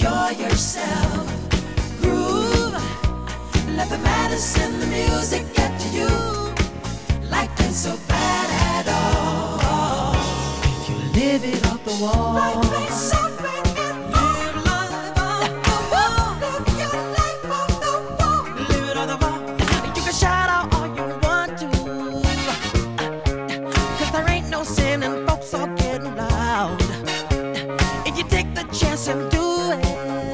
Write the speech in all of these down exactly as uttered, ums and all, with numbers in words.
enjoy yourself. Groove, let the madness in the music get to you. Life ain't so bad at all. If you live it off the wall. Life ain't so bad at all. Live life off the wall. Live your life off the wall. Live it off the wall. You can shout out all you want to, 'cause there ain't no sin and folks are getting loud. If you take the chance and do it,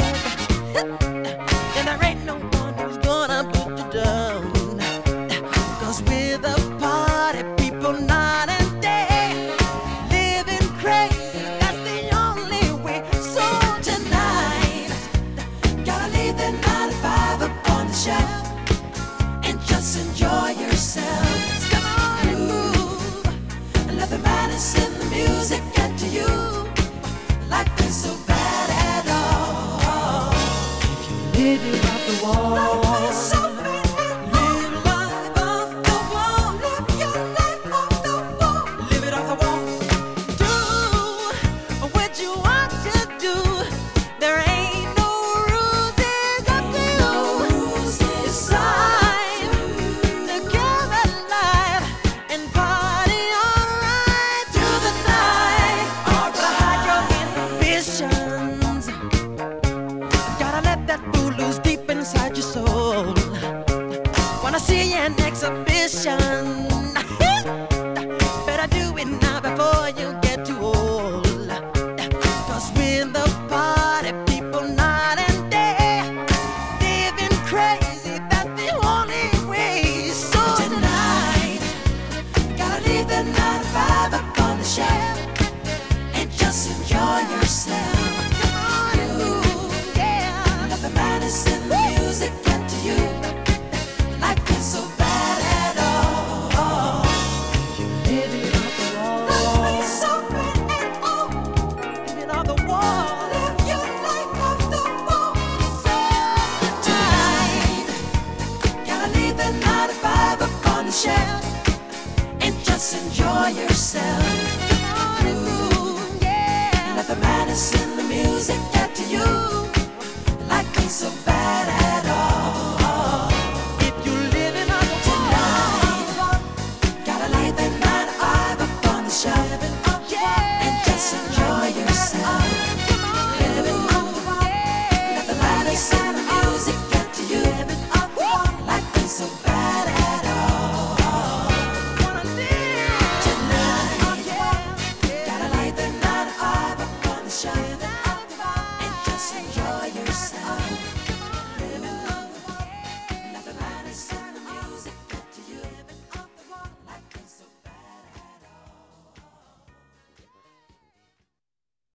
then there ain't no one who's gonna put you down. 'Cause we're the party people night and day, living crazy, that's the only way. So tonight, gotta leave the nine to five up on the shelf and just enjoy yourself. Come on and move, and let the madness in the music get to you. Life ain't so bad at all. If you live it off the wall. Life ain't so bad at all. Live life off the wall. Live your life off the wall. Live it off the wall. Do what you want to do. There ain't no rules, it's up to you. Decide to come alive and party alright through the night. Hide your inhibitions. Gotta let that fool loose deep inside your soul. Wanna see an exhibition? Better do it now before you get too old. 'Cause we're the party people night and day, living crazy, that's the only way. So tonight, gotta leave the nine to five up on the shelf and just enjoy yourself. Come on, you, yeah. Let the madness in the music get to you. Life ain't so bad at all. You live it off the wall. Life ain't so bad at all. Live it off the wall. Live your life off the wall. So tonight, gotta leave the nine to five up on the shelf and just enjoy yourself. Groove, yeah. Let the madness in the music get to you. Life ain't so bad at all.